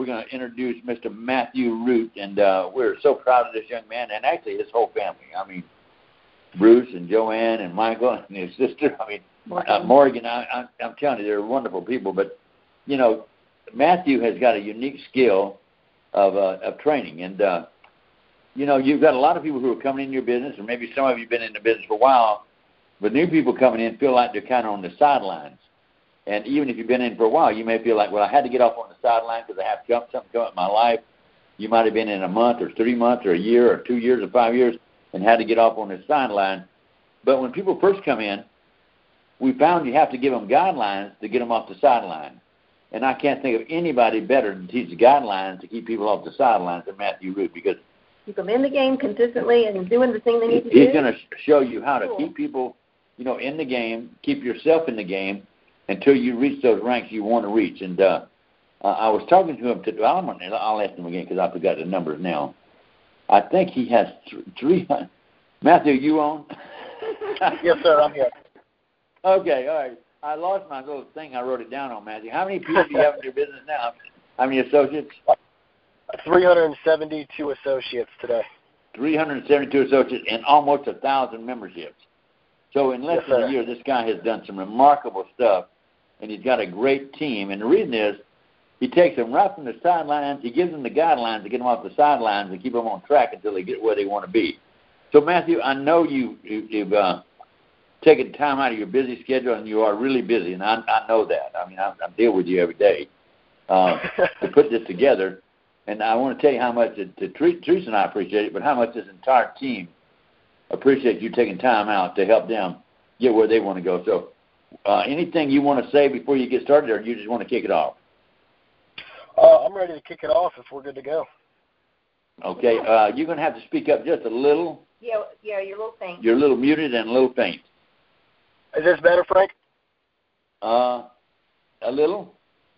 we're going to introduce Mr. Matthew Root, and we're so proud of this young man, and actually his whole family. I mean, Bruce and Joanne and Michael and his sister. I mean, Morgan. I'm telling you, they're wonderful people. But, you know, Matthew has got a unique skill of training. And, you know, you've got a lot of people who are coming in your business, or maybe some of you have been in the business for a while, but new people coming in feel like they're kind of on the sidelines. And even if you've been in for a while, you may feel like, well, I had to get off on the sideline because I have something come up in my life. You might have been in a month or 3 months or a year or 2 years or 5 years and had to get off on the sideline. But when people first come in, we found you have to give them guidelines to get them off the sideline. And I can't think of anybody better to teach the guidelines to keep people off the sidelines than Matthew Root, because keep them in the game consistently and doing the thing they need to do. He's going to show you how to keep people, you know, in the game, keep yourself in the game until you reach those ranks you want to reach. And I was talking to him today. I'll ask him again because I forgot the numbers now. I think he has 300. Matthew, you on? Yes, sir, I'm here. Okay, all right. I lost my little thing. I wrote it down on Matthew. How many people do you have in your business now? How many associates? 372 associates today. 372 associates and almost 1,000 memberships. So in less than a year, this guy has done some remarkable stuff, and he's got a great team. And the reason is he takes them right from the sidelines. He gives them the guidelines to get them off the sidelines and keep them on track until they get where they want to be. So, Matthew, I know you've taken time out of your busy schedule, and you are really busy, and I know that. I mean, I deal with you every day to put this together. And I want to tell you how much Teresa and I appreciate it, but how much this entire team appreciates you taking time out to help them get where they want to go. So anything you want to say before you get started, or you just want to kick it off? I'm ready to kick it off if we're good to go. Okay. You're going to have to speak up just a little. Yeah, you're a little faint. You're a little muted and a little faint. Is this better, Frank? A little.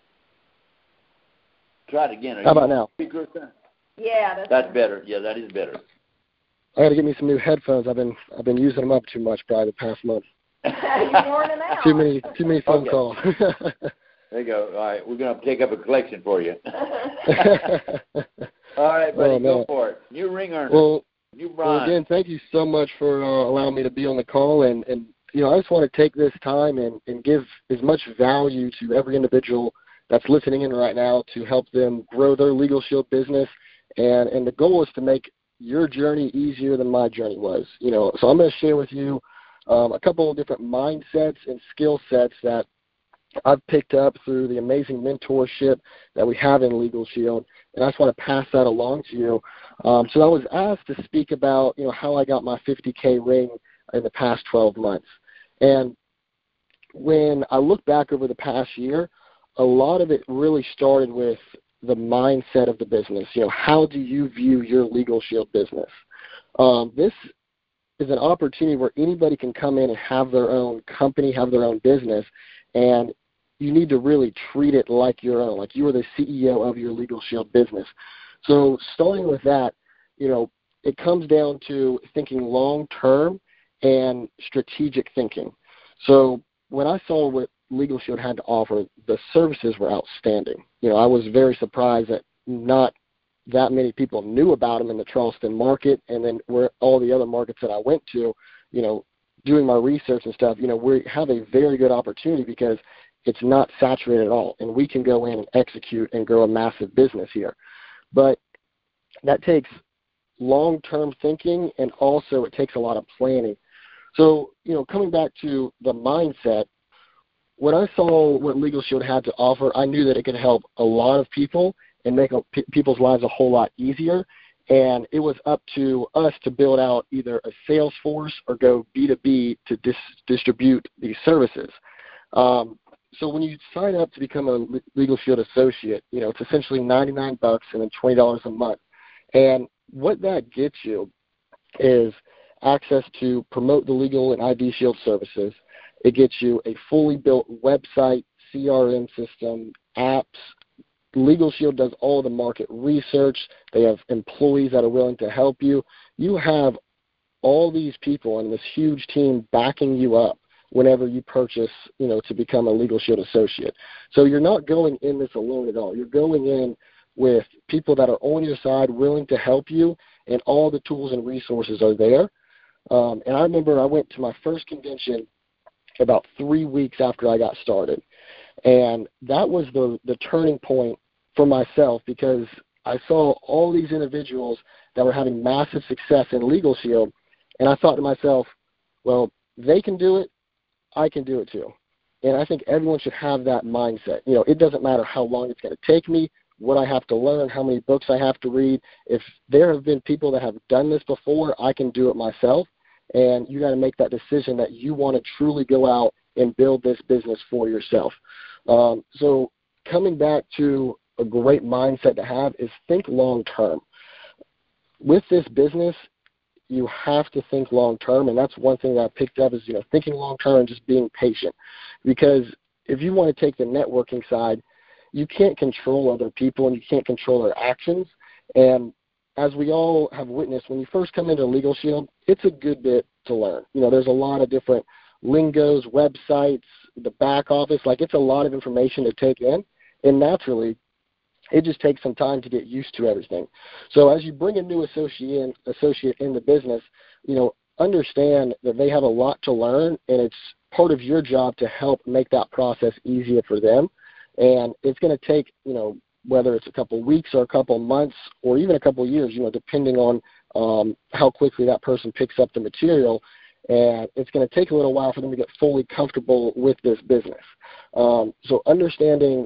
Try it again. How about now? Yeah, that's better. Yeah, that is better. I got to get me some new headphones. I've been using them up too much probably the past month. You're worn out. Too many phone calls. There you go. All right, we're going to take up a collection for you. All right, buddy, go for it. New ring earner. Well, again, thank you so much for allowing me to be on the call. And you know, I just want to take this time and give as much value to every individual that's listening in right now to help them grow their Legal Shield business. And the goal is to make your journey easier than my journey was. You know, so I'm going to share with you a couple of different mindsets and skill sets that I've picked up through the amazing mentorship that we have in Legal Shield, and I just want to pass that along to you. So I was asked to speak about, you know, how I got my 50K ring in the past 12 months. And when I look back over the past year, a lot of it really started with the mindset of the business. You know, how do you view your Legal Shield business? This is an opportunity where anybody can come in and have their own company, have their own business, and you need to really treat it like your own, like you are the CEO of your Legal Shield business. So starting with that, you know, it comes down to thinking long-term and strategic thinking. So when I saw what Legal Shield had to offer, the services were outstanding. You know, I was very surprised that not that many people knew about them in the Charleston market, and then where all the other markets that I went to, you know, doing my research and stuff, you know, we have a very good opportunity because it's not saturated at all, and we can go in and execute and grow a massive business here. But that takes long-term thinking, and also it takes a lot of planning. So, you know, coming back to the mindset, when I saw what Legal Shield had to offer, I knew that it could help a lot of people and make people's lives a whole lot easier. And it was up to us to build out either a sales force or go B2B to distribute these services. So when you sign up to become a Legal Shield associate, you know, it's essentially $99 and then $20 a month. And what that gets you is access to promote the legal and ID Shield services. It gets you a fully built website, CRM system, apps. Legal Shield does all the market research. They have employees that are willing to help you. You have all these people and this huge team backing you up whenever you purchase, you know, to become a Legal Shield associate. So you're not going in this alone at all. You're going in with people that are on your side, willing to help you, and all the tools and resources are there. And I remember I went to my first convention about 3 weeks after I got started. And that was the turning point for myself, because I saw all these individuals that were having massive success in Legal Shield, and I thought to myself, well, they can do it, I can do it too. And I think everyone should have that mindset. You know, it doesn't matter how long it's going to take me, what I have to learn, how many books I have to read. If there have been people that have done this before, I can do it myself. And you got to make that decision that you want to truly go out and build this business for yourself. So coming back to a great mindset to have is think long term. With this business, you have to think long term, and that's one thing that I picked up is, you know, thinking long term and just being patient. Because if you want to take the networking side, you can't control other people and you can't control their actions. And as we all have witnessed, when you first come into Legal Shield, it's a good bit to learn. You know, there's a lot of different lingos, websites, the back office. Like, it's a lot of information to take in, and naturally, it just takes some time to get used to everything. So as you bring a new associate in the business, you know, understand that they have a lot to learn, and it's part of your job to help make that process easier for them. And it's going to take, you know, whether it's a couple of weeks or a couple of months or even a couple of years, you know, depending on how quickly that person picks up the material. And it's going to take a little while for them to get fully comfortable with this business. So understanding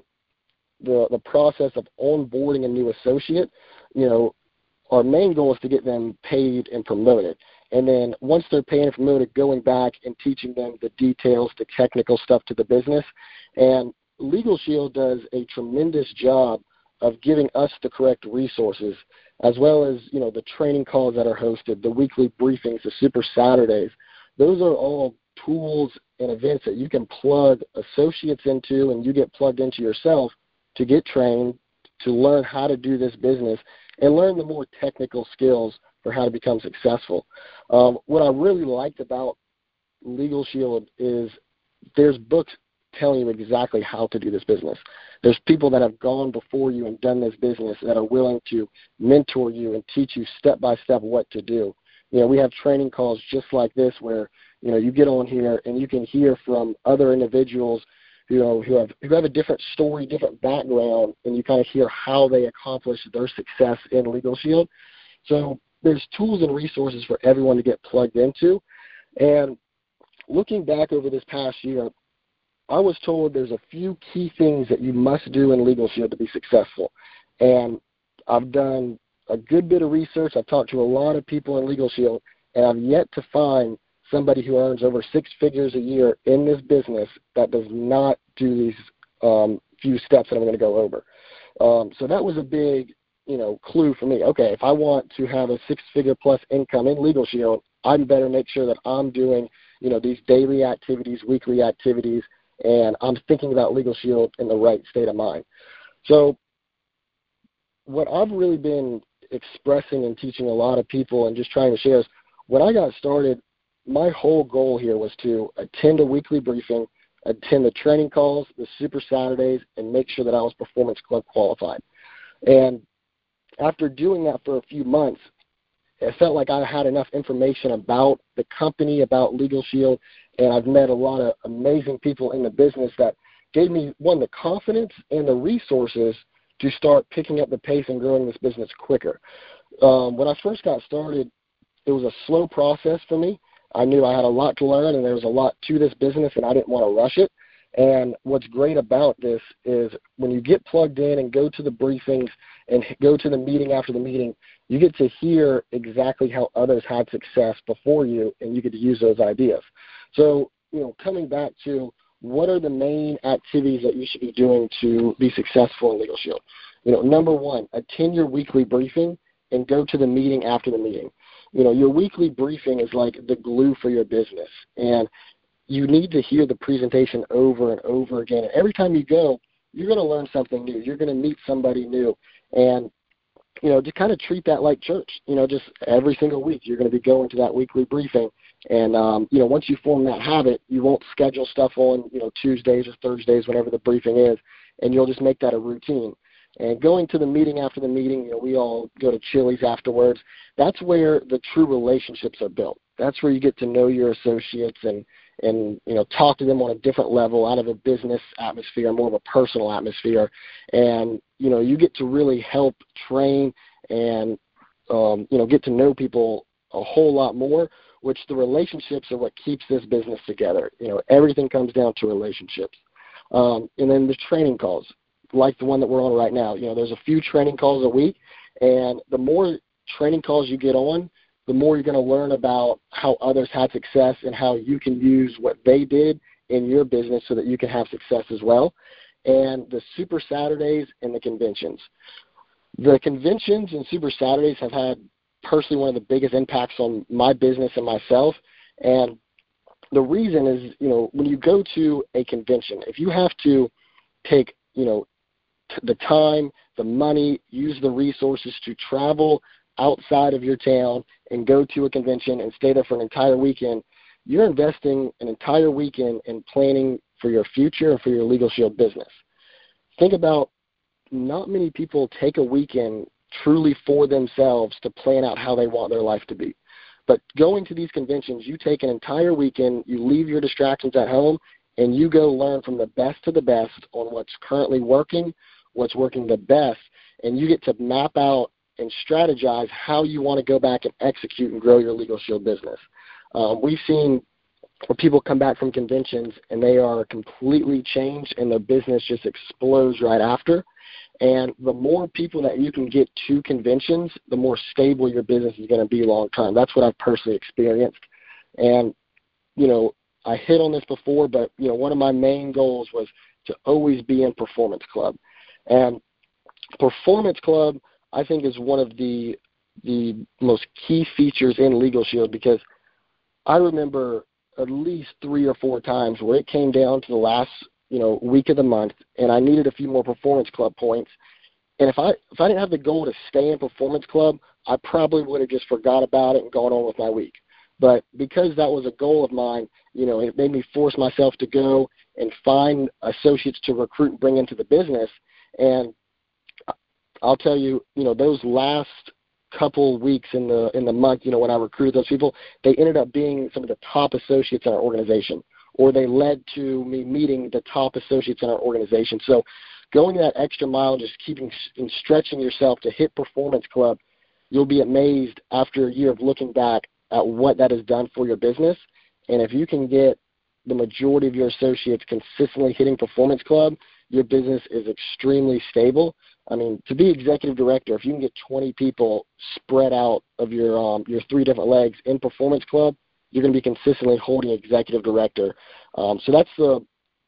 the process of onboarding a new associate, you know, our main goal is to get them paid and promoted. And then once they're paid and promoted, going back and teaching them the details, the technical stuff to the business. And Legal Shield does a tremendous job of giving us the correct resources, as well as, you know, the training calls that are hosted, the weekly briefings, the Super Saturdays. Those are all tools and events that you can plug associates into, and you get plugged into yourself to get trained, to learn how to do this business, and learn the more technical skills for how to become successful. What I really liked about Legal Shield is there's books telling you exactly how to do this business. There's people that have gone before you and done this business that are willing to mentor you and teach you step by step what to do. You know, we have training calls just like this where, you know, you get on here and you can hear from other individuals, you know, who have a different story, different background, and you kind of hear how they accomplished their success in Legal Shield. So there's tools and resources for everyone to get plugged into. And looking back over this past year, I was told there's a few key things that you must do in Legal Shield to be successful. And I've done a good bit of research. I've talked to a lot of people in Legal Shield, and I've yet to find somebody who earns over 6 figures a year in this business that does not do these few steps that I'm going to go over. So that was a big, you know, clue for me. Okay, if I want to have a 6-figure plus income in Legal Shield, I better make sure that I'm doing, you know, these daily activities, weekly activities, and I'm thinking about Legal Shield in the right state of mind. So what I've really been expressing and teaching a lot of people and just trying to share is, when I got started, my whole goal here was to attend a weekly briefing, attend the training calls, the Super Saturdays, and make sure that I was Performance Club qualified. And after doing that for a few months, it felt like I had enough information about the company, about Legal Shield, and I've met a lot of amazing people in the business that gave me, one, the confidence and the resources to start picking up the pace and growing this business quicker. When I first got started, it was a slow process for me. I knew I had a lot to learn, and there was a lot to this business, and I didn't want to rush it. And what's great about this is when you get plugged in and go to the briefings and go to the meeting after the meeting, you get to hear exactly how others had success before you, and you get to use those ideas. So, you know, coming back to what are the main activities that you should be doing to be successful in Legal Shield? You know, number one, attend your weekly briefing and go to the meeting after the meeting. You know, your weekly briefing is like the glue for your business, and you need to hear the presentation over and over again. And every time you go, you're going to learn something new. You're going to meet somebody new. And, you know, to kind of treat that like church, you know, just every single week you're going to be going to that weekly briefing. And, you know, once you form that habit, you won't schedule stuff on, you know, Tuesdays or Thursdays, whenever the briefing is, and you'll just make that a routine. And going to the meeting after the meeting, you know, we all go to Chili's afterwards. That's where the true relationships are built. That's where you get to know your associates and you know, talk to them on a different level, out of a business atmosphere, more of a personal atmosphere. And, you know, you get to really help train and, you know, get to know people a whole lot more, which the relationships are what keeps this business together. You know, everything comes down to relationships. And then the training calls, like the one that we're on right now. You know, there's a few training calls a week, and the more training calls you get on, the more you're going to learn about how others had success and how you can use what they did in your business so that you can have success as well. And the Super Saturdays and the conventions. The conventions and Super Saturdays have had personally one of the biggest impacts on my business and myself. And the reason is, you know, when you go to a convention, if you have to take, you know, the time, the money, use the resources to travel outside of your town and go to a convention and stay there for an entire weekend, you're investing an entire weekend in planning for your future and for your Legal Shield business. Think about, not many people take a weekend truly for themselves to plan out how they want their life to be. But going to these conventions, you take an entire weekend, you leave your distractions at home, and you go learn from the best to the best on what's currently working, what's working the best, and you get to map out and strategize how you want to go back and execute and grow your Legal Shield business. We've seen where people come back from conventions and they are completely changed and their business just explodes right after. And the more people that you can get to conventions, the more stable your business is going to be long term. That's what I've personally experienced. And, you know, I hit on this before, but, you know, one of my main goals was to always be in Performance Club. And Performance Club, I think, is one of the most key features in Legal Shield, because I remember at least 3 or 4 times where it came down to the last, you know, week of the month, and I needed a few more Performance Club points. And if I didn't have the goal to stay in Performance Club, I probably would have just forgot about it and gone on with my week. But because that was a goal of mine, you know, it made me force myself to go and find associates to recruit and bring into the business. And I'll tell you, you know, those last couple weeks in the month, you know, when I recruited those people, they ended up being some of the top associates in our organization, or they led to me meeting the top associates in our organization. So going that extra mile, just keeping and stretching yourself to hit Performance Club, you'll be amazed after a year of looking back at what that has done for your business. And if you can get the majority of your associates consistently hitting Performance Club, your business is extremely stable. I mean, to be executive director, if you can get 20 people spread out of your 3 different legs in Performance Club, you're going to be consistently holding executive director. So that's the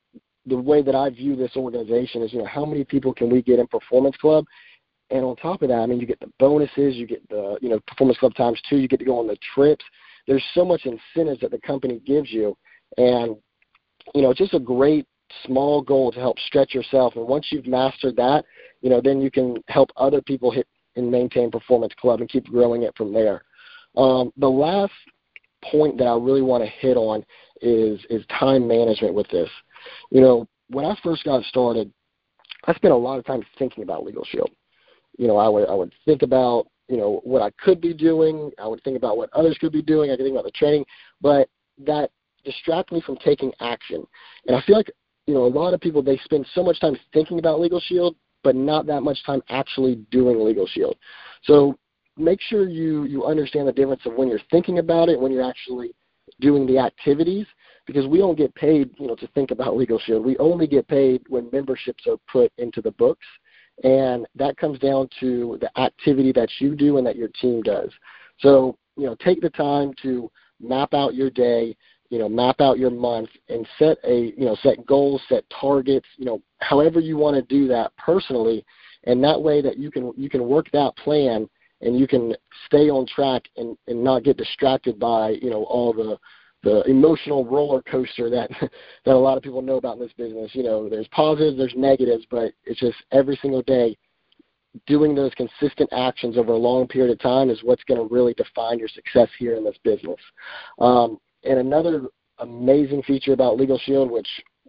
way that I view this organization is, you know, how many people can we get in Performance Club? And on top of that, I mean, you get the bonuses, you get the, you know, Performance Club times 2, you get to go on the trips. There's so much incentives that the company gives you. And, you know, it's just a great small goal to help stretch yourself. And once you've mastered that, you know, then you can help other people hit and maintain Performance Club and keep growing it from there. The last point that I really want to hit on is time management with this. You know, when I first got started, I spent a lot of time thinking about Legal Shield. You know, I would think about, you know, what I could be doing. I would think about what others could be doing. I could think about the training, but that distracted me from taking action. And I feel like, you know, a lot of people, they spend so much time thinking about Legal Shield, but not that much time actually doing Legal Shield. So make sure you understand the difference of when you're thinking about it, when you're actually doing the activities, because we don't get paid, you know, to think about Legal Shield. We only get paid when memberships are put into the books, and that comes down to the activity that you do and that your team does. So, you know, take the time to map out your day, you know, map out your month, and set goals, set targets, you know, however you want to do that personally, and that way that you can work that plan and you can stay on track and not get distracted by, you know, all the emotional roller coaster that a lot of people know about in this business. You know, there's positives, there's negatives, but it's just every single day doing those consistent actions over a long period of time is what's going to really define your success here in this business. And another amazing feature about Legal Shield, which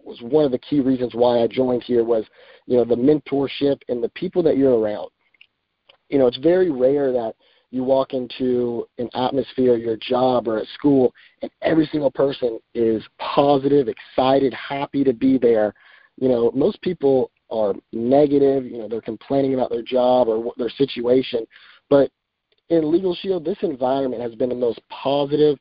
was one of the key reasons why I joined here was, the mentorship and the people that you're around. It's very rare that you walk into an atmosphere, your job or at school, and every single person is positive, excited, happy to be there. Most people are negative, they're complaining about their job or their situation. But in Legal Shield, this environment has been the most positive,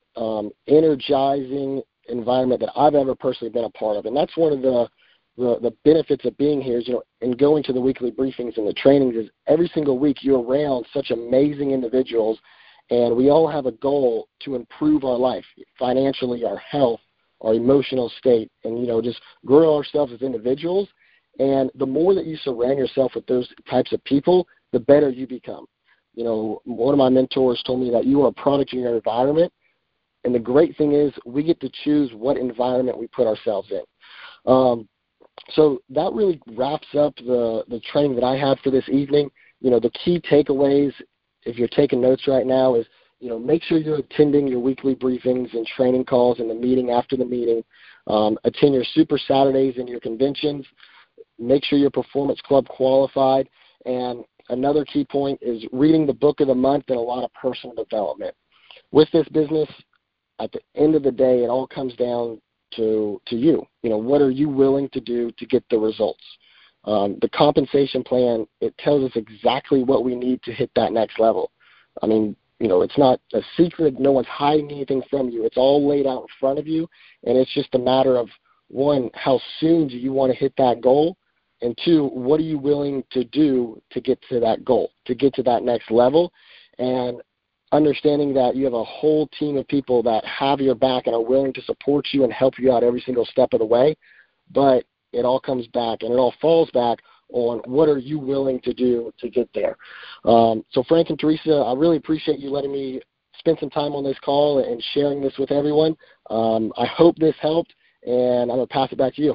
energizing environment that I've ever personally been a part of. And that's one of the benefits of being here is, and going to the weekly briefings and the trainings is every single week you're around such amazing individuals, and we all have a goal to improve our life financially, our health, our emotional state, and, just grow ourselves as individuals. And the more that you surround yourself with those types of people, the better you become. One of my mentors told me that you are a product of your environment, and the great thing is we get to choose what environment we put ourselves in. So that really wraps up the training that I had for this evening. The key takeaways, if you're taking notes right now, is, make sure you're attending your weekly briefings and training calls and the meeting after the meeting. Attend your Super Saturdays and your conventions. Make sure you're Performance Club qualified. And another key point is reading the book of the month and a lot of personal development. With this business, at the end of the day, it all comes down to you. What are you willing to do to get the results? The compensation plan, it tells us exactly what we need to hit that next level. I mean, it's not a secret. No one's hiding anything from you. It's all laid out in front of you, and it's just a matter of, one, how soon do you want to hit that goal? And two, what are you willing to do to get to that goal, to get to that next level? And understanding that you have a whole team of people that have your back and are willing to support you and help you out every single step of the way. But it all comes back and it all falls back on what are you willing to do to get there. So Frank and Teresa, I really appreciate you letting me spend some time on this call and sharing this with everyone. I hope this helped, and I'm going to pass it back to you.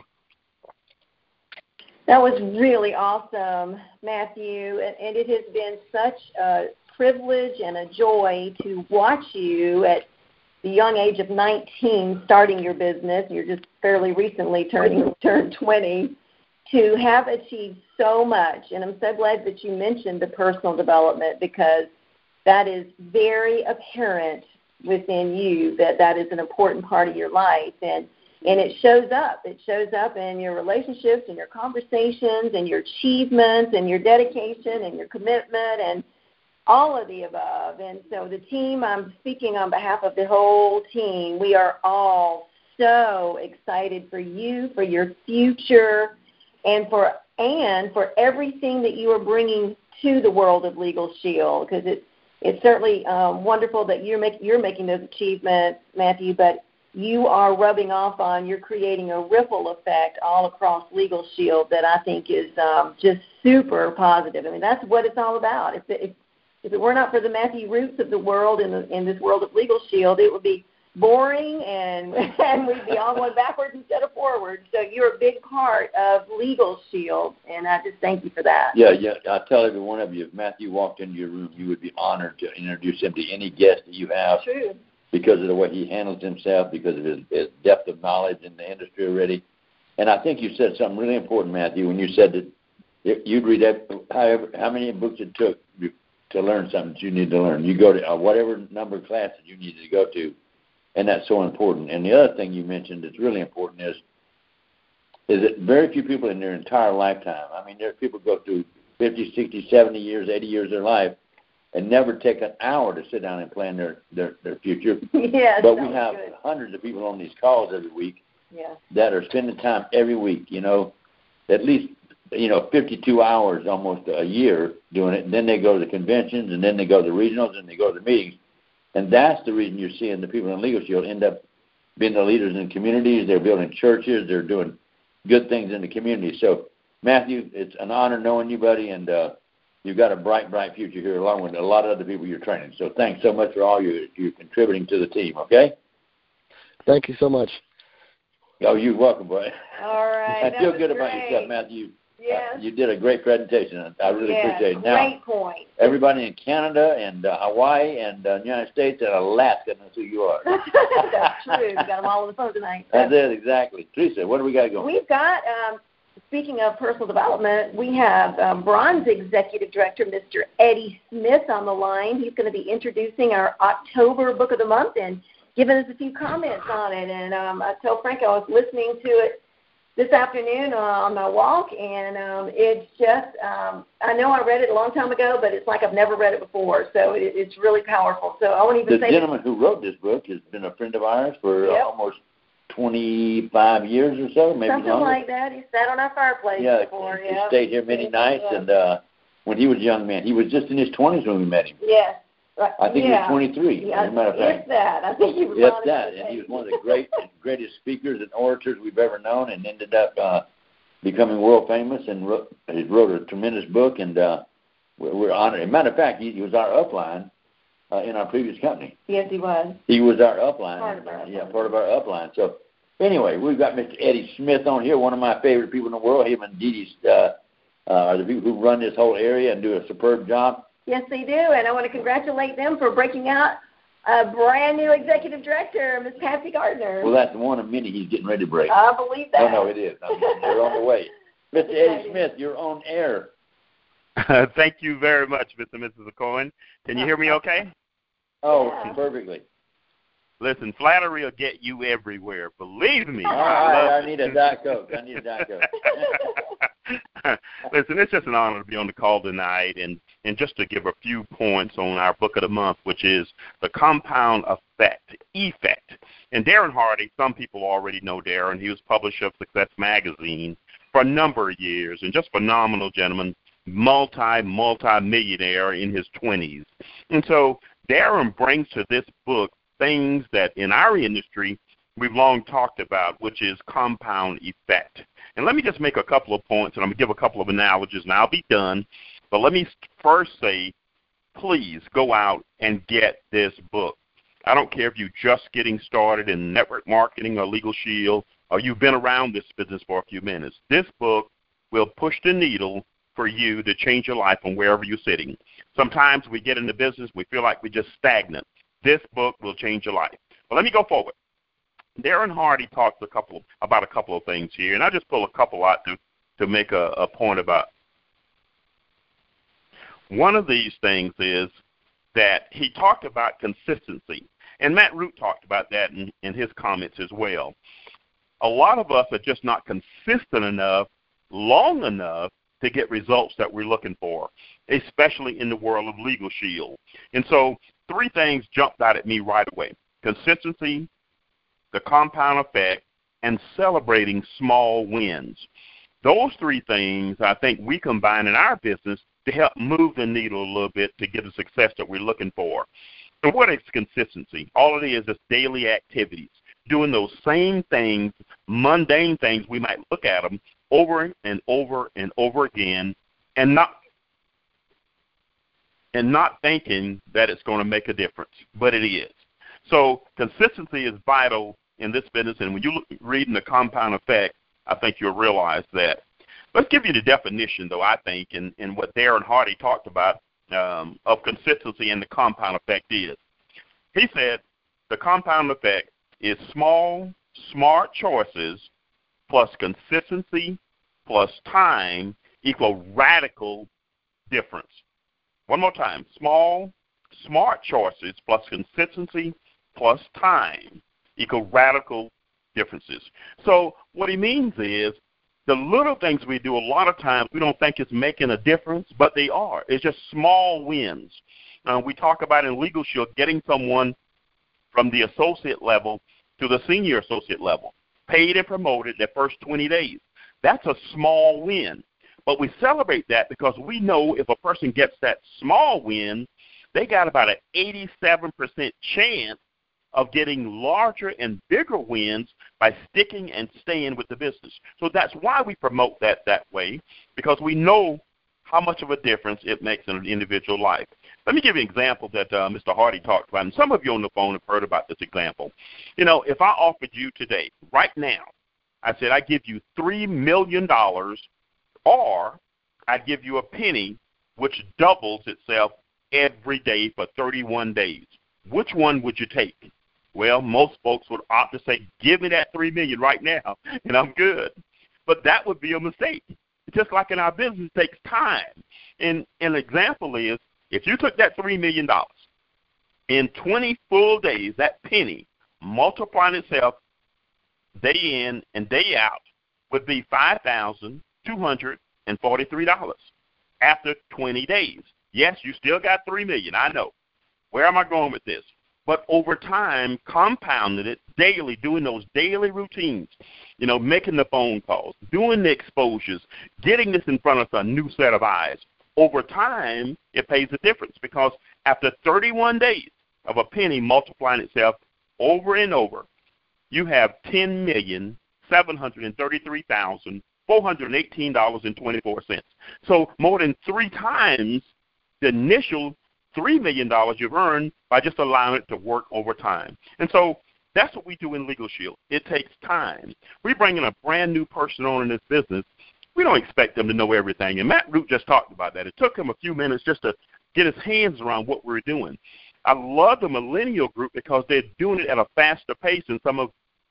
That was really awesome, Matthew, and it has been such a privilege and a joy to watch you at the young age of 19 starting your business. You're just fairly recently turned 20, to have achieved so much. And I'm so glad that you mentioned the personal development, because that is very apparent within you that is an important part of your life. And it shows up. It shows up in your relationships and your conversations and your achievements and your dedication and your commitment and all of the above. And so the team, I'm speaking on behalf of the whole team, we are all so excited for you, for your future, and for everything that you are bringing to the world of Legal Shield, because it's certainly wonderful that you're making those achievements, Matthew, but you are rubbing off on, you're creating a ripple effect all across Legal Shield that I think is just super positive. I mean, that's what it's all about. If it were not for the Matthew Roots of the world in this world of Legal Shield, it would be boring and we'd be all going backwards instead of forward. So you're a big part of Legal Shield, and I just thank you for that. Yeah. I tell every one of you, if Matthew walked into your room, you would be honored to introduce him to any guest that you have. True. Because of the way he handles himself, because of his depth of knowledge in the industry already. And I think you said something really important, Matthew, when you said that you'd read how many books it took to learn something that you need to learn. You go to whatever number of classes you needed to go to, and that's so important. And the other thing you mentioned that's really important is that very few people in their entire lifetime, I mean, there are people who go through 50, 60, 70 years, 80 years of their life, and never take an hour to sit down and plan their future. Yes, but we have hundreds of people on these calls every week that are spending time every week, at least, 52 hours almost a year doing it. And then they go to the conventions, and then they go to the regionals, and they go to the meetings. And that's the reason you're seeing the people in Legal Shield end up being the leaders in communities. They're building churches. They're doing good things in the community. So, Matthew, it's an honor knowing you, buddy, and you've got a bright, bright future here along with a lot of other people you're training. So thanks so much for all you're contributing to the team, okay? Thank you so much. Oh, you're welcome, boy. All right. I feel good about yourself, Matthew. Yes. You did a great presentation. I really appreciate it. Now, great point. everybody in Canada and Hawaii and the United States and Alaska knows who you are. That's true. We got them all on the phone tonight. That's it, exactly. Teresa, what do we got going? We've got, speaking of personal development, we have Bronze Executive Director, Mr. Eddie Smith, on the line. He's going to be introducing our October Book of the Month and giving us a few comments on it. And I told Frank I was listening to it this afternoon on my walk, and it's just, I know I read it a long time ago, but it's like I've never read it before, so it's really powerful. So I won't even say the gentleman who wrote this book has been a friend of ours for almost 25 years or so, maybe something longer. like that. He sat on our fireplace before. He stayed here many nights, and when he was a young man, he was just in his 20s when we met him. Yes. I think he was 23, as a matter of fact. If that. I think he was and he was one of the greatest speakers and orators we've ever known, and ended up becoming world famous, and he wrote a tremendous book, and we're honored. As a matter of fact, he was our upline in our previous company. Yes, he was. He was our upline. Part of our upline. Yeah, part of our upline. So anyway, we've got Mr. Eddie Smith on here, one of my favorite people in the world. Him and Dee Dee are the people who run this whole area and do a superb job. Yes, they do, and I want to congratulate them for breaking out a brand new executive director, Ms. Patsy Gardner. Well, that's one of many he's getting ready to break. I believe that. Oh, no, it is. I mean, they're on the way. Mr. Eddie Smith, you're on air. Thank you very much, Mr. and Mrs. Cohen. Can you hear me okay? Oh, perfectly. Listen, flattery will get you everywhere. Believe me. I need a Diet Coke. Listen, it's just an honor to be on the call tonight, and just to give a few points on our book of the month, which is The Compound Effect. And Darren Hardy, some people already know Darren. He was publisher of Success Magazine for a number of years, and just phenomenal gentleman, multi-millionaire in his 20s. And so Darren brings to this book things that in our industry we've long talked about, which is compound effect. And let me just make a couple of points, and I'm going to give a couple of analogies, and I'll be done. But let me first say, please go out and get this book. I don't care if you're just getting started in network marketing or Legal Shield, or you've been around this business for a few minutes. This book will push the needle for you to change your life from wherever you're sitting. Sometimes we get into business, we feel like we're just stagnant. This book will change your life. But let me go forward. Darren Hardy talks about a couple of things here, and I'll just pull a couple out to make a point about. One of these things is that he talked about consistency, and Matt Root talked about that in his comments as well. A lot of us are just not consistent enough, long enough, to get results that we're looking for, especially in the world of Legal Shield. And so 3 things jumped out at me right away: consistency, the compound effect, and celebrating small wins. Those 3 things I think we combine in our business to help move the needle a little bit to get the success that we're looking for. So what is consistency? All it is daily activities, doing those same things, mundane things. We might look at them over and over and over again, and not thinking that it's going to make a difference, but it is. So consistency is vital in this business, and when you read in the compound effect, I think you'll realize that. Let's give you the definition, though, I think, in what Darren Hardy talked about of consistency and the compound effect is. He said the compound effect is small, smart choices plus consistency plus time equal radical difference. One more time. Small, smart choices plus consistency plus time equal radical differences. So what he means is the little things we do, a lot of times we don't think it's making a difference, but they are. It's just small wins. We talk about in Legal Shield getting someone from the associate level to the senior associate level, paid and promoted their first 20 days. That's a small win. But we celebrate that because we know if a person gets that small win, they got about an 87% chance of getting larger and bigger wins by sticking and staying with the business. So that's why we promote that way, because we know how much of a difference it makes in an individual life. Let me give you an example that Mr. Hardy talked about, and some of you on the phone have heard about this example. You know, if I offered you today, right now, I said I give you $3 million Or I'd give you a penny, which doubles itself every day for 31 days. Which one would you take? Well, most folks would opt to say, give me that $3 million right now, and I'm good. But that would be a mistake. Just like in our business, it takes time. And an example is, if you took that $3 million, in 20 full days, that penny multiplying itself day in and day out would be $5,243 after 20 days. Yes, you still got $3 million, I know. Where am I going with this? But over time, compounded it daily, doing those daily routines, making the phone calls, doing the exposures, getting this in front of a new set of eyes. Over time, it pays a difference because after 31 days of a penny multiplying itself over and over, you have $10,733,418.24. So more than 3 times the initial $3 million you've earned by just allowing it to work over time. And so that's what we do in Legal Shield. It takes time. We bring in a brand new person on in this business. We don't expect them to know everything. And Matt Root just talked about that. It took him a few minutes just to get his hands around what we're doing. I love the millennial group because they're doing it at a faster pace than some of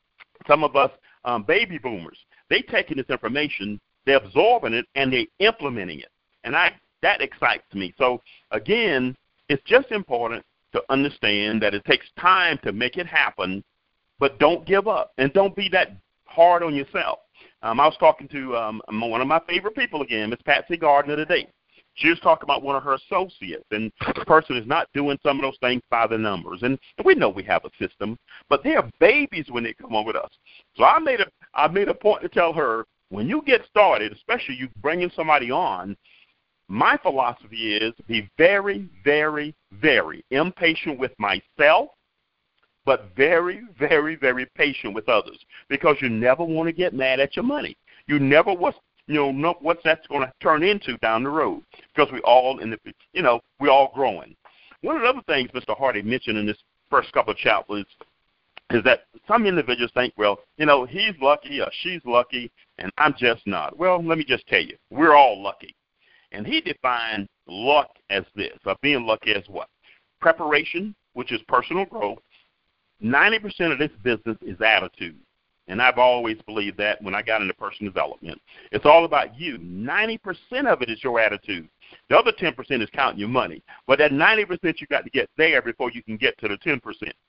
us baby boomers. They're taking this information, they're absorbing it, and they're implementing it. And that excites me. So, again, it's just important to understand that it takes time to make it happen, but don't give up and don't be that hard on yourself. I was talking to one of my favorite people again, Miss Patsy Gardner, today. She was talking about one of her associates, and the person is not doing some of those things by the numbers. And we know we have a system, but they are babies when they come on with us. So I made a point to tell her, when you get started, especially you bringing somebody on, my philosophy is be very, very, very impatient with myself, but very, very, very patient with others, because you never want to get mad at your money. You never know what that's going to turn into down the road, because we all we all growing. One of the other things Mr. Hardy mentioned in this first couple of chapters is that some individuals think, well, he's lucky or she's lucky, and I'm just not. Well, let me just tell you, we're all lucky. And he defined luck as this, or being lucky as what? Preparation, which is personal growth. 90% of this business is attitude. And I've always believed that when I got into personal development. It's all about you. 90% of it is your attitude. The other 10% is counting your money. But that 90% you got to get there before you can get to the 10%.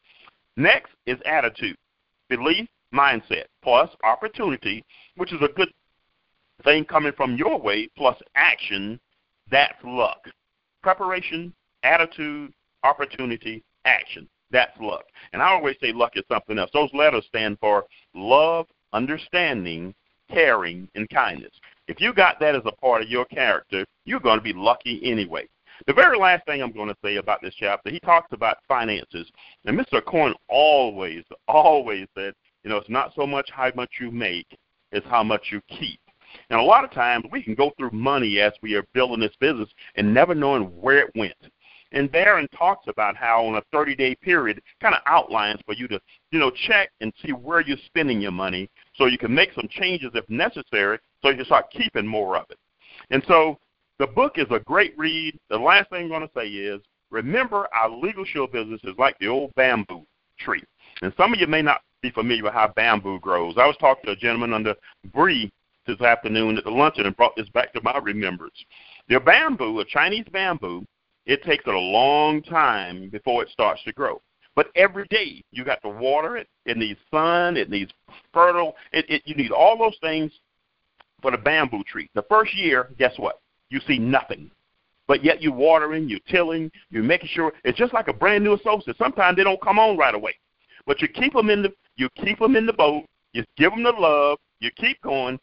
Next is attitude, belief, mindset, plus opportunity, which is a good thing coming from your way, plus action. That's luck. Preparation, attitude, opportunity, action. That's luck. And I always say luck is something else. Those letters stand for love, understanding, caring, and kindness. If you got that as a part of your character, you're going to be lucky anyway. The very last thing I'm going to say about this chapter, he talks about finances. And Mr. Cohen always said, it's not so much how much you make, it's how much you keep. And a lot of times we can go through money as we are building this business and never knowing where it went. And Barron talks about how on a 30-day period kind of outlines for you to, check and see where you're spending your money so you can make some changes if necessary so you can start keeping more of it. And so the book is a great read. The last thing I'm going to say is, remember, our Legal Shield business is like the old bamboo tree. And some of you may not be familiar with how bamboo grows. I was talking to a gentleman under Bree this afternoon at the luncheon and brought this back to my remembrance. The bamboo, a Chinese bamboo, it takes it a long time before it starts to grow. But every day you got to water it. It needs sun. It needs fertile. You need all those things for the bamboo tree. The first year, guess what? You see nothing. But yet you're watering, you're tilling, you're making sure. It's just like a brand new associate. Sometimes they don't come on right away. But you keep them in the boat. You give them the love. You keep going,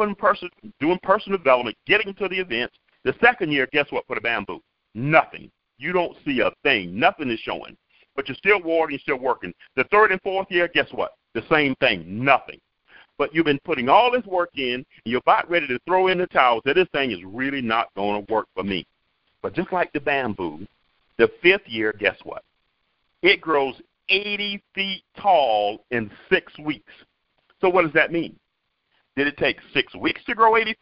doing personal development, getting them to the events. The second year, guess what for the bamboo? Nothing. You don't see a thing. Nothing is showing. But you're still watering, you're still working. The third and fourth year, guess what? The same thing. Nothing. But you've been putting all this work in, and you're about ready to throw in the towel. So this thing is really not going to work for me. But just like the bamboo, the fifth year, guess what? It grows 80 feet tall in 6 weeks. So what does that mean? Did it take 6 weeks to grow 80 feet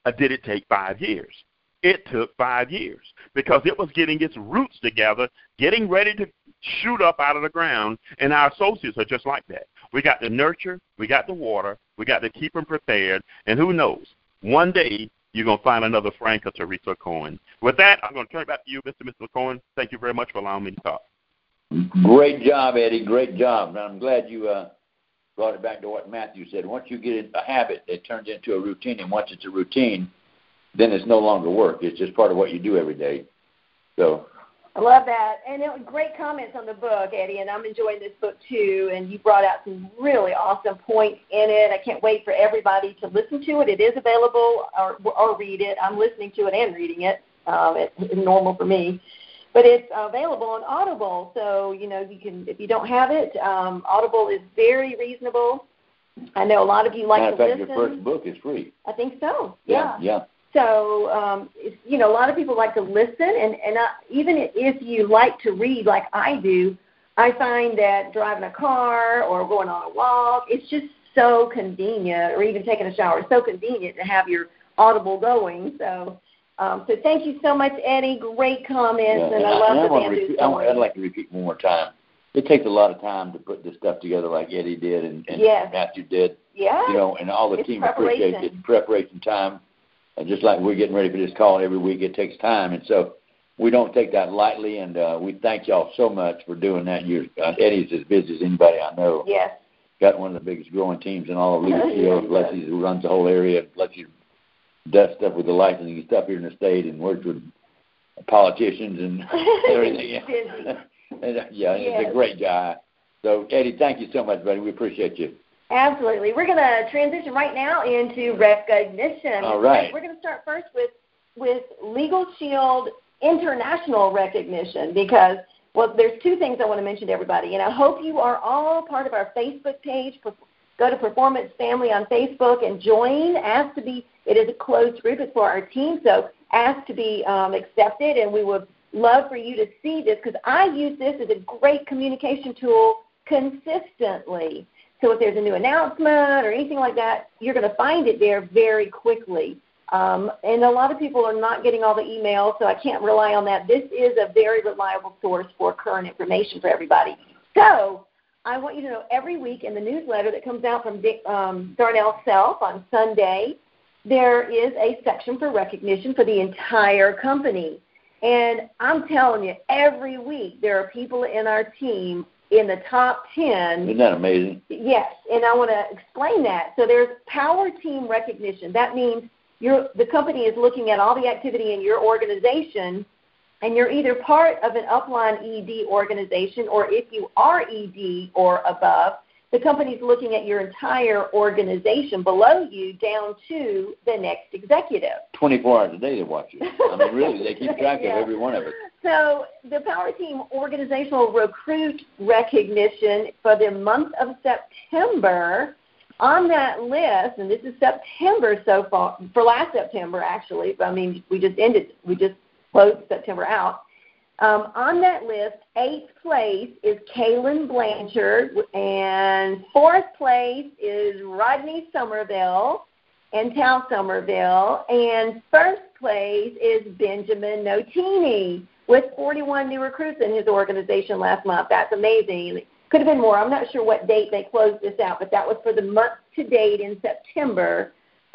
or did it take 5 years? It took 5 years because it was getting its roots together, getting ready to shoot up out of the ground, and our associates are just like that. We got to nurture, we got to water, we got to keep them prepared, and who knows, one day you're going to find another Frank or Teresa Cohen. With that, I'm going to turn it back to you, Mr. Cohen. Thank you very much for allowing me to talk. Great job, Eddie. Great job. And I'm glad you brought it back to what Matthew said. Once you get in a habit, it turns into a routine, and once it's a routine, then it's no longer work. It's just part of what you do every day. So I love that. And it was great comments on the book, Eddie, and I'm enjoying this book too. And you brought out some really awesome points in it. I can't wait for everybody to listen to it. It is available or read it. I'm listening to it and reading it. It's normal for me. But it's available on Audible. So, you can, if you don't have it, Audible is very reasonable. I know a lot of you like to listen. Your first book is free. I think so. Yeah. So, a lot of people like to listen, and even if you like to read like I do, I find that driving a car or going on a walk, it's just so convenient, or even taking a shower, it's so convenient to have your Audible going. So thank you so much, Eddie. Great comments, and I love the bamboo story. I'd like to repeat one more time. It takes a lot of time to put this stuff together like Eddie did and yes. Matthew did. Yeah. And all the team appreciates it. Preparation time. Just like we're getting ready for this call every week, it takes time. And so we don't take that lightly, and we thank y'all so much for doing that. Eddie's as busy as anybody I know. Yes. Got one of the biggest growing teams in all of Legal Shield. Who runs the whole area, lets you does stuff with the licensing stuff here in the state and works with politicians and everything. He's a great guy. So, Eddie, thank you so much, buddy. We appreciate you. Absolutely. We're going to transition right now into recognition. All right. We're going to start first with Legal Shield International recognition because, there's two things I want to mention to everybody, and I hope you are all part of our Facebook page. Go to Performance Family on Facebook and join. It is a closed group. It's for our team, so ask to be accepted, and we would love for you to see this because I use this as a great communication tool consistently. So if there's a new announcement or anything like that, you're going to find it there very quickly. And a lot of people are not getting all the emails, so I can't rely on that. This is a very reliable source for current information for everybody. So I want you to know every week in the newsletter that comes out from Darnell Self on Sunday, there is a section for recognition for the entire company. And I'm telling you, every week there are people in our team in the top 10. Isn't that amazing? Yes, and I want to explain that. So there's Power Team recognition. That means the company is looking at all the activity in your organization, and you're either part of an upline ED organization, or if you are ED or above, the company's looking at your entire organization below you down to the next executive. 24 hours a day they watch you. I mean, really, they keep track of every one of it. So the Power Team Organizational Recruit recognition for the month of September, on that list, and this is September so far, for last September actually, I mean, we just closed September out. On that list, 8th place is Kaylin Blanchard, and 4th place is Rodney Somerville and Tal Somerville, and 1st place is Benjamin Notini with 41 new recruits in his organization last month. That's amazing. Could have been more. I'm not sure what date they closed this out, but that was for the month to date in September,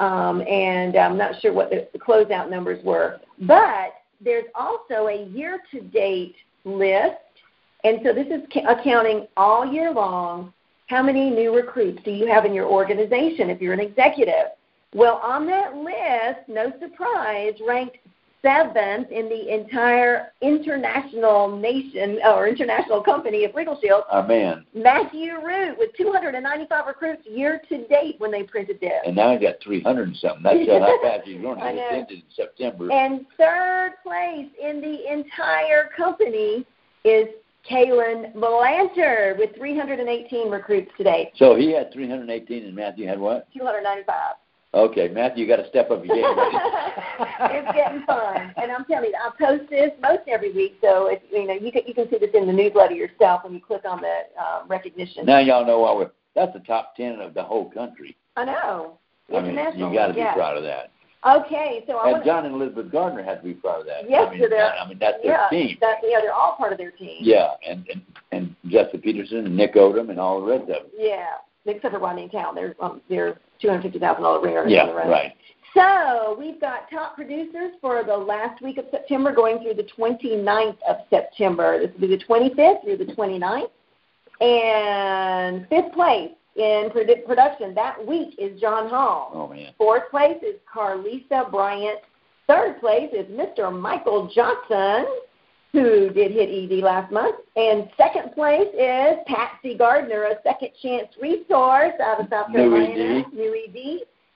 and I'm not sure what the closeout numbers were. But there's also a year-to-date list, and so this is accounting all year long. How many new recruits do you have in your organization if you're an executive? Well, on that list, no surprise, ranked 7th in the entire international nation or international company of Legal Shield. Our man. Matthew Root with 295 recruits year-to-date when they printed this. And now he's got 300 and something. That's how fast he's growing. He ended in September. And 3rd place in the entire company is Kaylin Blanchard with 318 recruits today. So he had 318 and Matthew had what? 295. Okay, Matthew, you got to step up your game. It's getting fun, and I'm telling you, I post this most every week. So if you can see this in the newsletter yourself when you click on the recognition. Now y'all know that's the top 10 of the whole country. I know. I mean, you got to be proud of that. Okay, so And John and Elizabeth Gardner had to be part of that. Yes, I mean, that's their team. They're all part of their team. Yeah, and Jessica Peterson and Nick Odom and all the rest of them. Yeah, except for Rodney Town. They're $250,000 ring earners yeah, in the room. Right. So we've got top producers for the last week of September going through the 29th of September. This will be the 25th through the 29th. And 5th place in production that week is John Hall. Oh, man. 4th place is Carlisa Bryant. 3rd place is Mr. Michael Johnson, who did hit ED last month. And 2nd place is Patsy Gardner, a second chance resource out of South Carolina. New ED.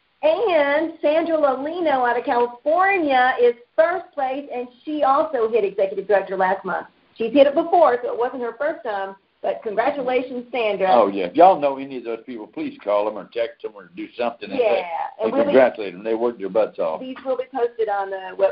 And Sandra Lolino out of California is 1st place, and she also hit executive director last month. She's hit it before, so it wasn't her first time. But congratulations, Sandra. Oh, yeah. If y'all know any of those people, please call them or text them or do something. And congratulate them. They worked their butts off. These will be posted on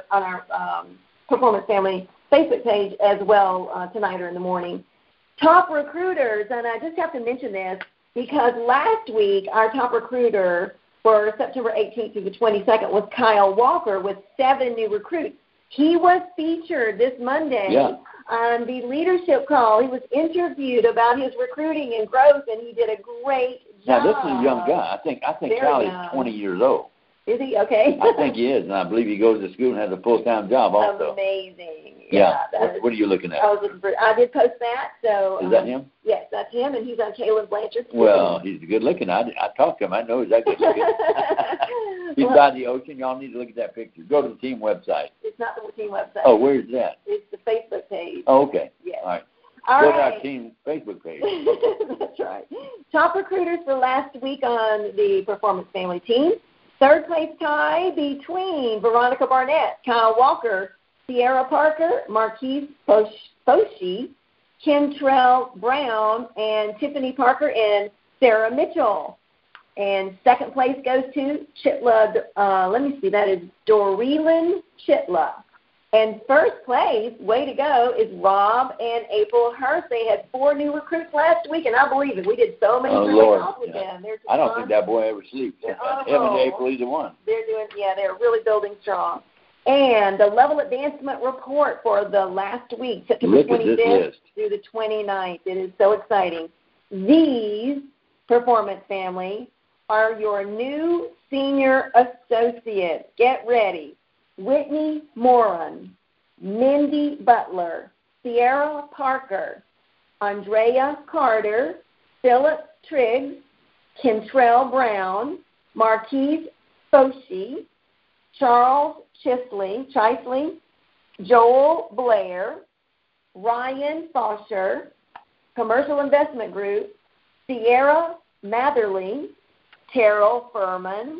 our Performance Family Facebook page as well tonight or in the morning. Top recruiters, and I just have to mention this because last week our top recruiter for September 18th through the 22nd was Kyle Walker with 7 new recruits. He was featured this Monday on the leadership call. He was interviewed about his recruiting and growth, and he did a great job. Now, this is a young guy. I think Kyle is 20 years old. Is he? Okay. I think he is, and I believe he goes to school and has a full-time job also. Amazing. Yeah. What are you looking at? I did post that. So is that him? Yes, that's him, and he's on Caleb Blanchard's team. Well, he's good-looking. I talked to him. I know he's that good-looking. He's by the ocean. Y'all need to look at that picture. Go to the team website. It's not the team website. Oh, where is that? It's the Facebook page. Oh, okay. Yes. All right. Go to our team Facebook page. That's right. Top recruiters for last week on the Performance Family team. 3rd place tie between Veronica Barnett, Kyle Walker, Sierra Parker, Marquise Foshi, Kentrell Brown, and Tiffany Parker and Sarah Mitchell. And 2nd place goes to Chitla, that is Doreen Chitla. And 1st place, way to go, is Rob and April Hurst. They had 4 new recruits last week, and I believe it. We did so many calls with them. I don't think that boy ever sleeps. Him and April, either one. They're really building strong. And the level advancement report for the last week, September 25th through the 29th. It is so exciting. These, Performance Family, are your new senior associates. Get ready. Whitney Moran, Mindy Butler, Sierra Parker, Andrea Carter, Philip Triggs, Kentrell Brown, Marquise Foshi, Charles Chisley, Joel Blair, Ryan Fosher, Commercial Investment Group, Sierra Matherly, Terrell Furman,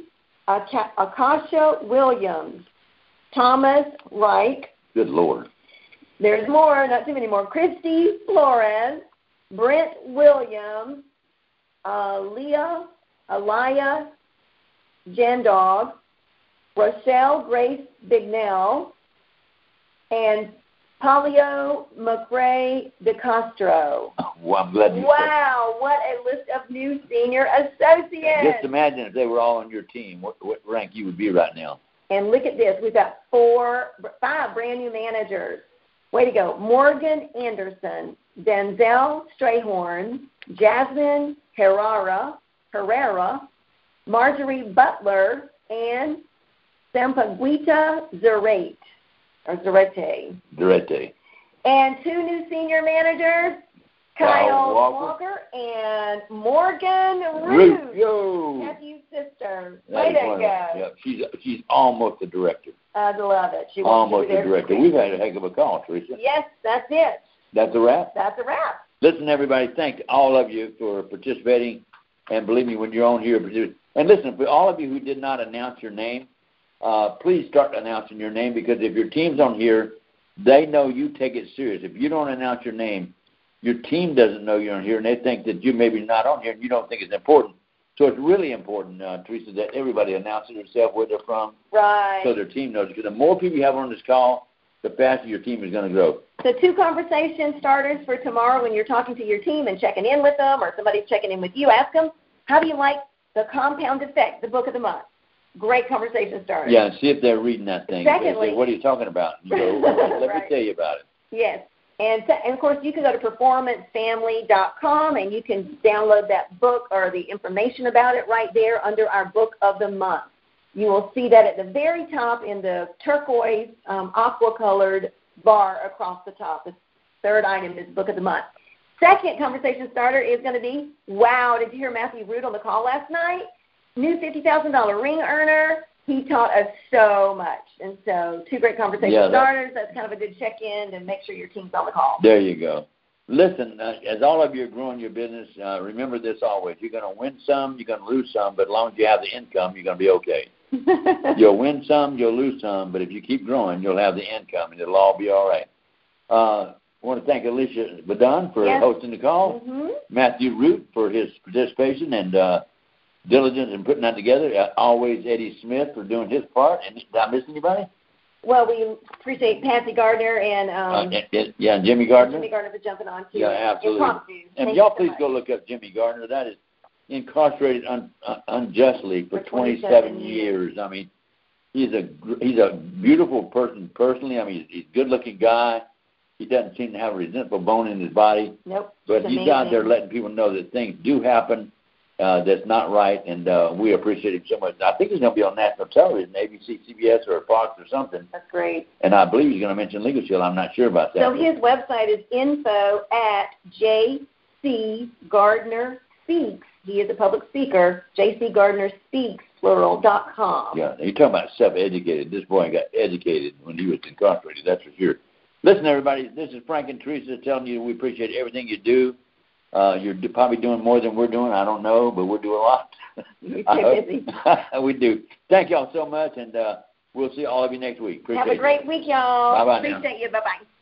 Akasha Williams, Thomas Reich. Good Lord. There's more, not too many more. Christy Flores, Brent Williams, Aliyah Jandog, Rochelle Grace Bignell, and Polio McRae DeCastro. Well, I'm glad you said. Wow, what a list of new senior associates. Just imagine if they were all on your team, what rank you would be right now. And look at this. We've got 5 brand new managers. Way to go. Morgan Anderson, Denzel Strayhorn, Jasmine Herrera, Marjorie Butler, and Sampaguita Zarate. And 2 new senior managers, Kyle Walker and Morgan Root, Matthew's sister. Way to go. Yeah, she's almost a director. I love it. She almost a director. We've had a heck of a call, Teresa. Yes, that's it. That's a wrap? That's a wrap. Listen, everybody, thank all of you for participating. And believe me, when you're on here, and listen, for all of you who did not announce your name, please start announcing your name, because if your team's on here, they know you take it serious. If you don't announce your name, your team doesn't know you're on here, and they think that you maybe not on here and you don't think it's important. So it's really important, Teresa, that everybody announces themselves, where they're from, right? So their team knows. Because the more people you have on this call, the faster your team is going to grow. So 2 conversation starters for tomorrow when you're talking to your team and checking in with them, or somebody's checking in with you. Ask them, how do you like the Compound Effect, the book of the month? Great conversation starter. Yeah, see if they're reading that thing. Secondly, they say, what are you talking about? You go, let me tell you about it. Yes. And of course, you can go to performancefamily.com and you can download that book or the information about it right there under our Book of the Month. You will see that at the very top in the turquoise, aqua-colored bar across the top. The third item is Book of the Month. Second conversation starter is going to be, wow, did you hear Matthew Root on the call last night? New $50,000 ring earner. He taught us so much. And so 2 great conversation starters. That's kind of a good check-in and make sure your team's on the call. There you go. Listen, as all of you are growing your business, remember this always. You're going to win some, you're going to lose some, but as long as you have the income, you're going to be okay. You'll win some, you'll lose some, but if you keep growing, you'll have the income, and it'll all be all right. I want to thank Alicia Badon for hosting the call, Matthew Root for his participation and diligence in putting that together. Always Eddie Smith for doing his part. And did I miss anybody? Well, we appreciate Patsy Gardner and Jimmy Gardner. Jimmy Gardner for jumping on too. Yeah, absolutely. And y'all please go look up Jimmy Gardner. That is incarcerated unjustly for 27 years. I mean, he's a beautiful person personally. I mean, he's a good-looking guy. He doesn't seem to have a resentful bone in his body. Nope. But he's out there letting people know that things do happen that's not right, and we appreciate him so much. I think he's going to be on national television, ABC, CBS, or Fox or something. That's great. And I believe he's going to mention Legal Shield. I'm not sure about that. So his website is info@JCGardnerSpeaks. He is a public speaker, jcgardnerspeaks.com. Yeah, you're talking about self-educated. This boy got educated when he was incarcerated, that's for sure. Listen, everybody, this is Frank and Teresa telling you we appreciate everything you do. You're probably doing more than we're doing. I don't know, but we're doing a lot. You're too busy. We do. Thank y'all so much, and we'll see all of you next week. Appreciate Have a great week, y'all. Bye-bye Appreciate you. Bye-bye.